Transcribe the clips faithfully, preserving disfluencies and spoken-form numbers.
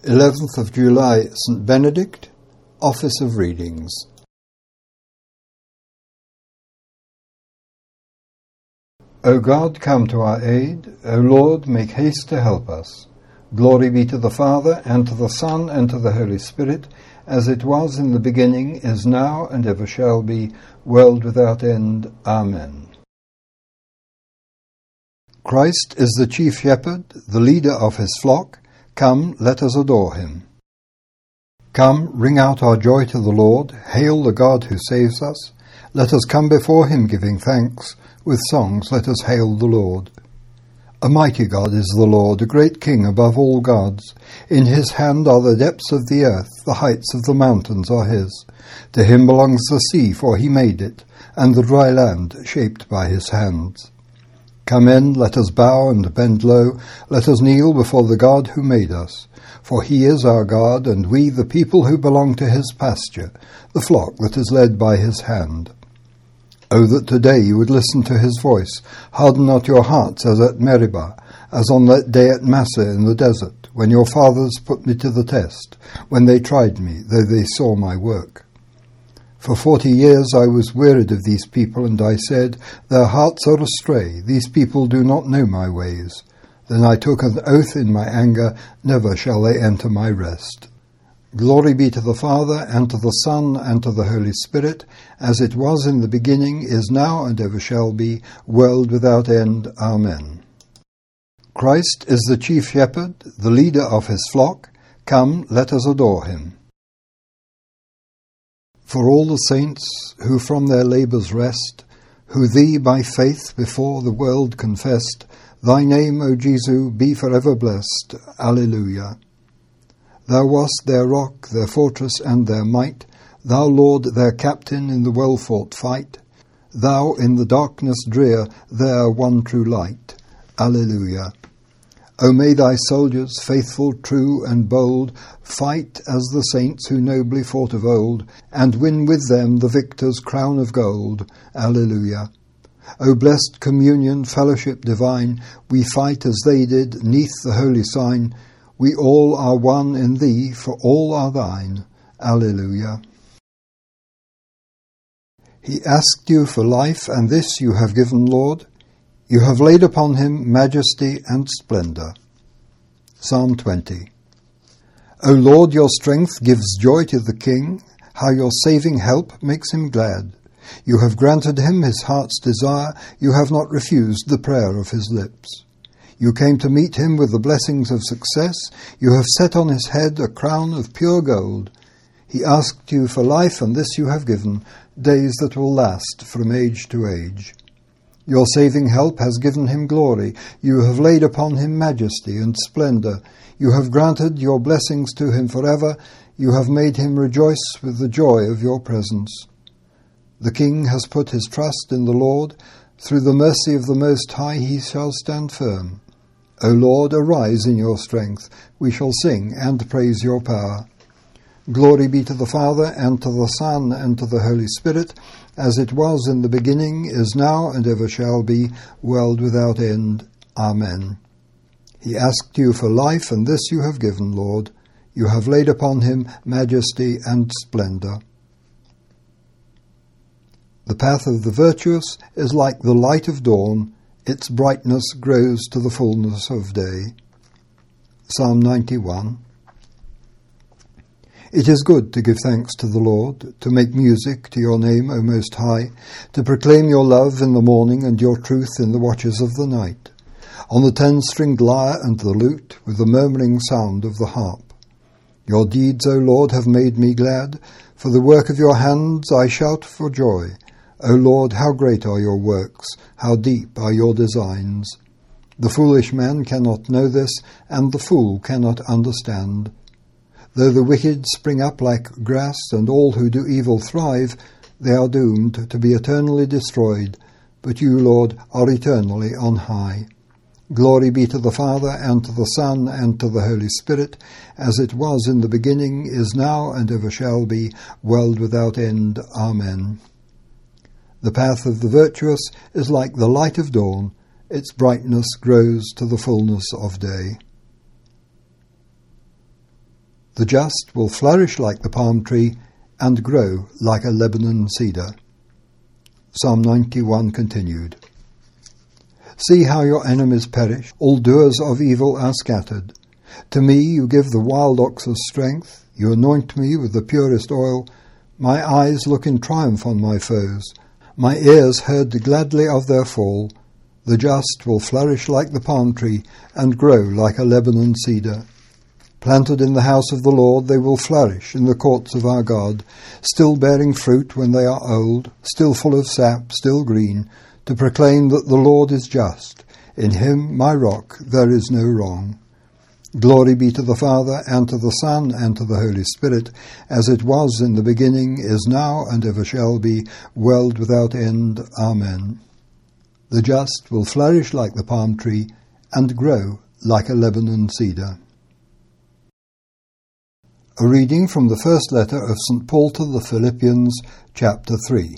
eleventh of July, Saint Benedict, Office of Readings. O God, come to our aid. O Lord, make haste to help us. Glory be to the Father, and to the Son, and to the Holy Spirit, as it was in the beginning, is now, and ever shall be, world without end. Amen. Christ is the chief shepherd, the leader of his flock. Come, let us adore him. Come, ring out our joy to the Lord. Hail the God who saves us. Let us come before him giving thanks. With songs let us hail the Lord. A mighty God is the Lord, a great King above all gods. In his hand are the depths of the earth, the heights of the mountains are his. To him belongs the sea, for he made it, and the dry land shaped by his hands. Come in, let us bow and bend low, let us kneel before the God who made us. For he is our God, and we the people who belong to his pasture, the flock that is led by his hand. O that today you would listen to his voice. Harden not your hearts as at Meribah, as on that day at Massah in the desert, when your fathers put me to the test, when they tried me, though they saw my work. For forty years I was wearied of these people, and I said, their hearts are astray, these people do not know my ways. Then I took an oath in my anger, never shall they enter my rest. Glory be to the Father, and to the Son, and to the Holy Spirit, as it was in the beginning, is now, and ever shall be, world without end. Amen. Christ is the chief shepherd, the leader of his flock. Come, let us adore him. For all the saints who from their labours rest, who thee by faith before the world confessed, thy name, O Jesu, be for ever blessed. Alleluia. Thou wast their rock, their fortress, and their might, thou, Lord, their captain in the well-fought fight, thou in the darkness drear, their one true light. Alleluia. O may thy soldiers, faithful, true, and bold, fight as the saints who nobly fought of old, and win with them the victor's crown of gold. Alleluia. O blessed communion, fellowship divine, we fight as they did, neath the holy sign. We all are one in thee, for all are thine. Alleluia. He asked you for life, and this you have given, Lord. You have laid upon him majesty and splendour. Psalm twenty. O Lord, your strength gives joy to the king, how your saving help makes him glad. You have granted him his heart's desire, you have not refused the prayer of his lips. You came to meet him with the blessings of success, you have set on his head a crown of pure gold. He asked you for life, and this you have given, days that will last from age to age. Your saving help has given him glory. You have laid upon him majesty and splendour. You have granted your blessings to him forever. You have made him rejoice with the joy of your presence. The king has put his trust in the Lord. Through the mercy of the Most High he shall stand firm. O Lord, arise in your strength. We shall sing and praise your power. Glory be to the Father, and to the Son, and to the Holy Spirit, as it was in the beginning, is now, and ever shall be, world without end. Amen. He asked you for life, and this you have given, Lord. You have laid upon him majesty and splendour. The path of the virtuous is like the light of dawn. Its brightness grows to the fullness of day. Psalm ninety-one. It is good to give thanks to the Lord, to make music to your name, O Most High, to proclaim your love in the morning and your truth in the watches of the night, on the ten-stringed lyre and the lute, with the murmuring sound of the harp. Your deeds, O Lord, have made me glad. For the work of your hands I shout for joy. O Lord, how great are your works, how deep are your designs. The foolish man cannot know this, and the fool cannot understand. Though the wicked spring up like grass, and all who do evil thrive, they are doomed to be eternally destroyed. But you, Lord, are eternally on high. Glory be to the Father, and to the Son, and to the Holy Spirit, as it was in the beginning, is now, and ever shall be, world without end. Amen. The path of the virtuous is like the light of dawn. Its brightness grows to the fullness of day. The just will flourish like the palm tree and grow like a Lebanon cedar. Psalm ninety-one continued. See how your enemies perish, all doers of evil are scattered. To me you give the wild ox's strength, you anoint me with the purest oil. My eyes look in triumph on my foes, my ears heard gladly of their fall. The just will flourish like the palm tree and grow like a Lebanon cedar. Planted in the house of the Lord, they will flourish in the courts of our God, still bearing fruit when they are old, still full of sap, still green, to proclaim that the Lord is just. In him, my rock, there is no wrong. Glory be to the Father, and to the Son, and to the Holy Spirit, as it was in the beginning, is now, and ever shall be, world without end. Amen. The just will flourish like the palm tree, and grow like a Lebanon cedar. A reading from the first letter of Saint Paul to the Philippians, chapter three.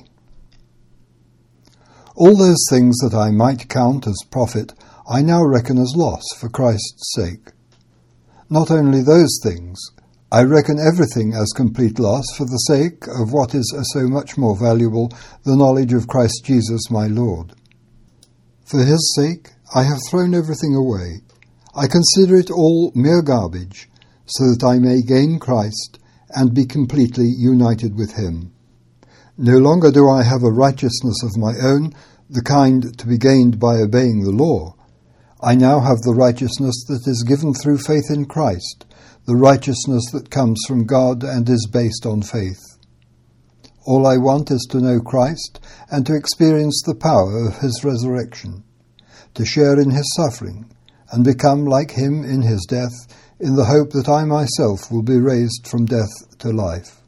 All those things that I might count as profit, I now reckon as loss for Christ's sake. Not only those things, I reckon everything as complete loss for the sake of what is so much more valuable, the knowledge of Christ Jesus my Lord. For his sake I have thrown everything away. I consider it all mere garbage, so that I may gain Christ and be completely united with him. No longer do I have a righteousness of my own, the kind to be gained by obeying the law. I now have the righteousness that is given through faith in Christ, the righteousness that comes from God and is based on faith. All I want is to know Christ and to experience the power of his resurrection, to share in his suffering and become like him in his death, in the hope that I myself will be raised from death to life.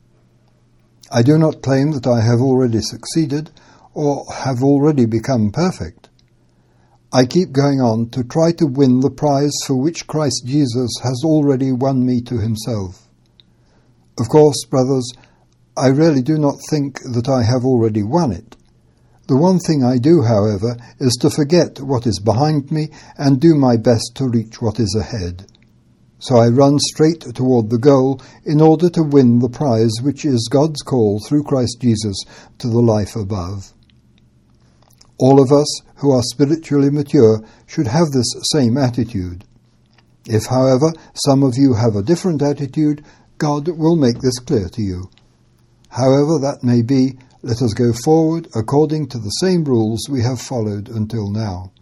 I do not claim that I have already succeeded or have already become perfect. I keep going on to try to win the prize for which Christ Jesus has already won me to himself. Of course, brothers, I really do not think that I have already won it. The one thing I do, however, is to forget what is behind me and do my best to reach what is ahead. So I run straight toward the goal in order to win the prize which is God's call through Christ Jesus to the life above. All of us who are spiritually mature should have this same attitude. If, however, some of you have a different attitude, God will make this clear to you. However that may be, let us go forward according to the same rules we have followed until now.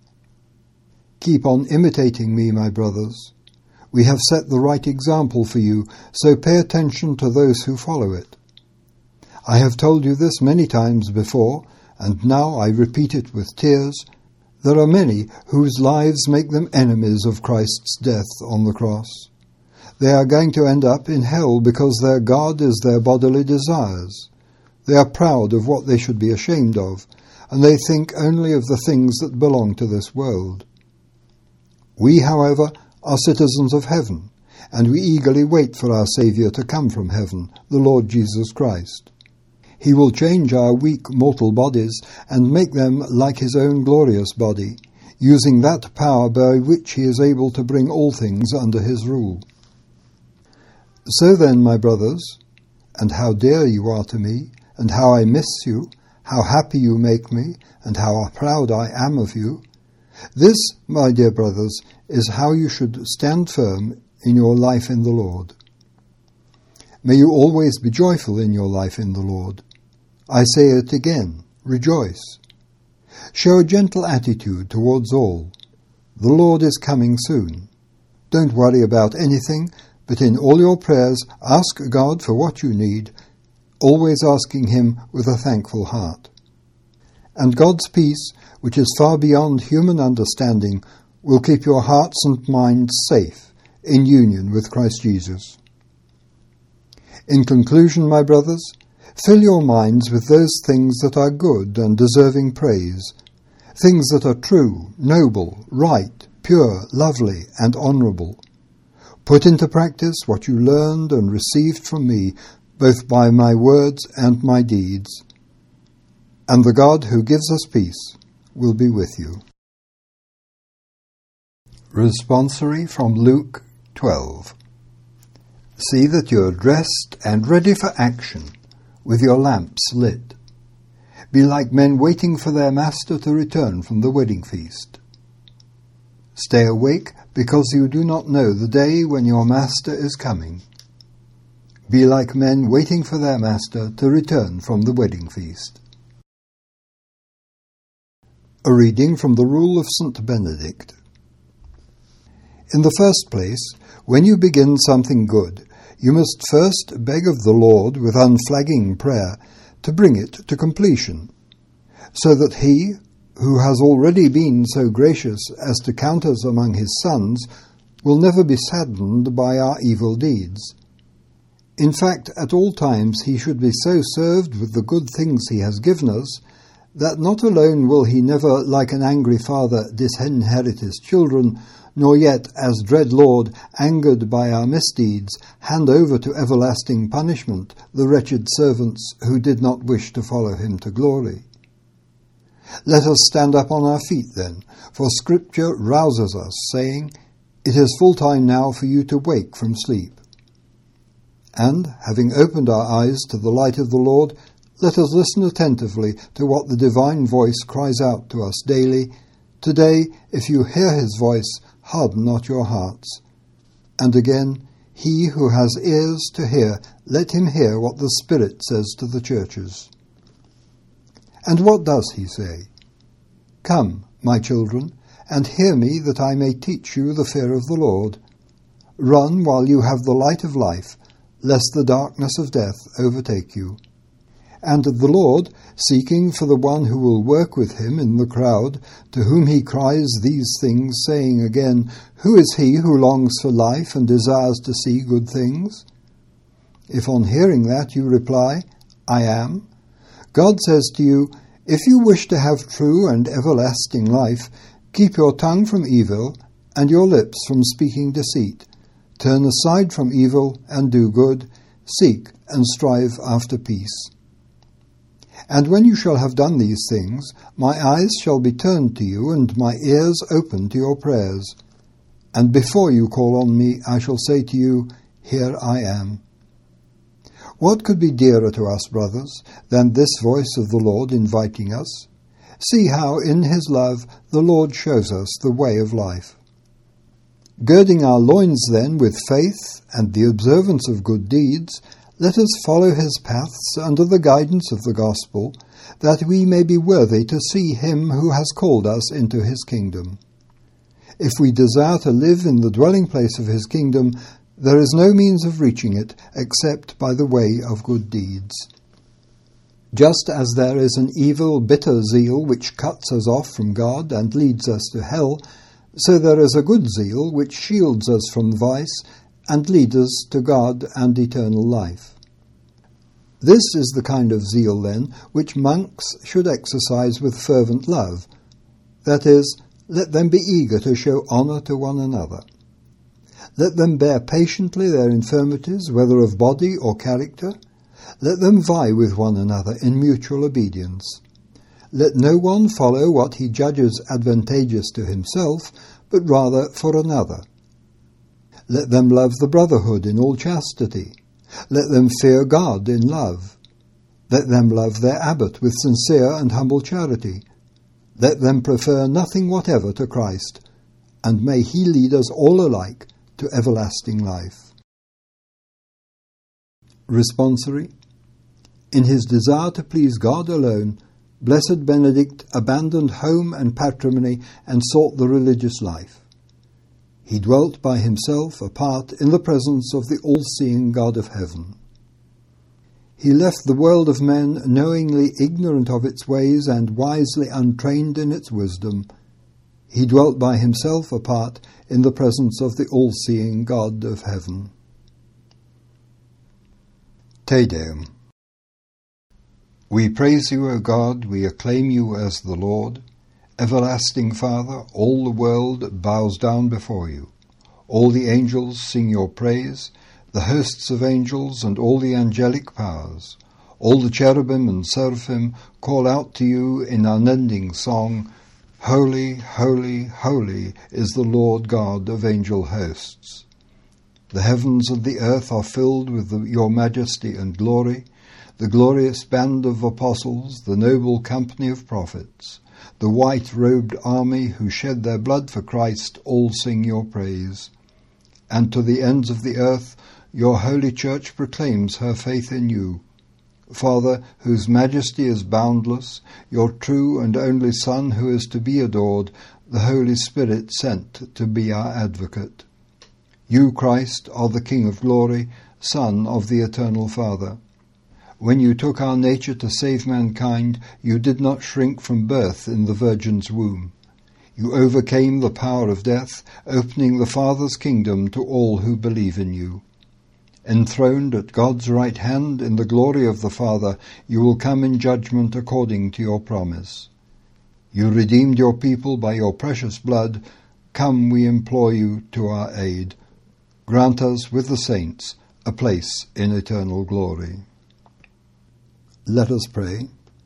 Keep on imitating me, my brothers. We have set the right example for you, so pay attention to those who follow it. I have told you this many times before, and now I repeat it with tears. There are many whose lives make them enemies of Christ's death on the cross. They are going to end up in hell because their God is their bodily desires. They are proud of what they should be ashamed of, and they think only of the things that belong to this world. We, however, are citizens of heaven, and we eagerly wait for our Saviour to come from heaven, the Lord Jesus Christ. He will change our weak mortal bodies and make them like his own glorious body, using that power by which he is able to bring all things under his rule. So then, my brothers, and how dear you are to me, and how I miss you, how happy you make me, and how proud I am of you, this, my dear brothers, is how you should stand firm in your life in the Lord. May you always be joyful in your life in the Lord. I say it again, rejoice. Show a gentle attitude towards all. The Lord is coming soon. Don't worry about anything, but in all your prayers ask God for what you need, always asking him with a thankful heart. And God's peace, which is far beyond human understanding, will keep your hearts and minds safe in union with Christ Jesus. In conclusion, my brothers, fill your minds with those things that are good and deserving praise, things that are true, noble, right, pure, lovely, and honourable. Put into practice what you learned and received from me, both by my words and my deeds. And the God who gives us peace will be with you. Responsory from Luke twelve. See that you are dressed and ready for action, with your lamps lit. Be like men waiting for their master to return from the wedding feast. Stay awake, because you do not know the day when your master is coming. Be like men waiting for their master to return from the wedding feast. A reading from the Rule of Saint Benedict. In the first place, when you begin something good, you must first beg of the Lord with unflagging prayer to bring it to completion, so that He, who has already been so gracious as to count us among His sons, will never be saddened by our evil deeds. In fact, at all times He should be so served with the good things He has given us, that not alone will He never, like an angry father, disinherit His children, nor yet, as dread Lord, angered by our misdeeds, hand over to everlasting punishment the wretched servants who did not wish to follow Him to glory. Let us stand up on our feet then, for Scripture rouses us, saying, "It is full time now for you to wake from sleep." And, having opened our eyes to the light of the Lord, let us listen attentively to what the divine voice cries out to us daily. Today, if you hear His voice, harden not your hearts. And again, he who has ears to hear, let him hear what the Spirit says to the churches. And what does He say? Come, my children, and hear me, that I may teach you the fear of the Lord. Run while you have the light of life, lest the darkness of death overtake you. And the Lord, seeking for the one who will work with Him in the crowd, to whom He cries these things, saying again, "Who is he who longs for life and desires to see good things?" If on hearing that you reply, "I am," God says to you, "If you wish to have true and everlasting life, keep your tongue from evil and your lips from speaking deceit. Turn aside from evil and do good. Seek and strive after peace. And when you shall have done these things, my eyes shall be turned to you, and my ears open to your prayers. And before you call on me, I shall say to you, Here I am." What could be dearer to us, brothers, than this voice of the Lord inviting us? See how, in His love, the Lord shows us the way of life. Girding our loins, then, with faith and the observance of good deeds, let us follow His paths under the guidance of the gospel, that we may be worthy to see Him who has called us into His kingdom. If we desire to live in the dwelling place of His kingdom, there is no means of reaching it except by the way of good deeds. Just as there is an evil, bitter zeal which cuts us off from God and leads us to hell, so there is a good zeal which shields us from vice and leads us to God and eternal life. This is the kind of zeal, then, which monks should exercise with fervent love. That is, let them be eager to show honour to one another. Let them bear patiently their infirmities, whether of body or character. Let them vie with one another in mutual obedience. Let no one follow what he judges advantageous to himself, but rather for another. Let them love the brotherhood in all chastity. Let them fear God in love. Let them love their abbot with sincere and humble charity. Let them prefer nothing whatever to Christ, and may He lead us all alike to everlasting life. Responsory. In his desire to please God alone, Blessed Benedict abandoned home and patrimony and sought the religious life. He dwelt by himself apart in the presence of the all-seeing God of heaven. He left the world of men knowingly ignorant of its ways and wisely untrained in its wisdom. He dwelt by himself apart in the presence of the all-seeing God of heaven. Te Deum. We praise you, O God, we acclaim you as the Lord. Everlasting Father, all the world bows down before you. All the angels sing your praise, the hosts of angels and all the angelic powers. All the cherubim and seraphim call out to you in unending song, Holy, holy, holy is the Lord God of angel hosts. The heavens and the earth are filled with the, your majesty and glory. The glorious band of apostles, the noble company of prophets, the white-robed army who shed their blood for Christ, all sing your praise. And to the ends of the earth, your holy church proclaims her faith in you. Father, whose majesty is boundless, your true and only Son, who is to be adored, the Holy Spirit sent to be our advocate. You, Christ, are the King of glory, Son of the eternal Father. When you took our nature to save mankind, you did not shrink from birth in the Virgin's womb. You overcame the power of death, opening the Father's kingdom to all who believe in you. Enthroned at God's right hand in the glory of the Father, you will come in judgment according to your promise. You redeemed your people by your precious blood. Come, we implore you, to our aid. Grant us, with the saints, a place in eternal glory. Let us pray.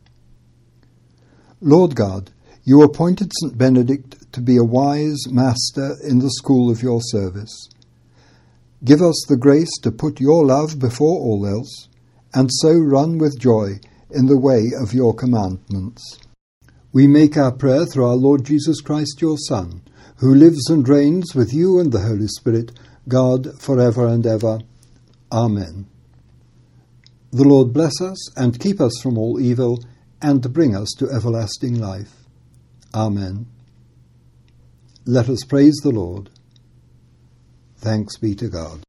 Lord God, you appointed Saint Benedict to be a wise master in the school of your service. Give us the grace to put your love before all else, and so run with joy in the way of your commandments. We make our prayer through our Lord Jesus Christ, your Son, who lives and reigns with you and the Holy Spirit, God, for ever and ever. Amen. The Lord bless us and keep us from all evil, and bring us to everlasting life. Amen. Let us praise the Lord. Thanks be to God.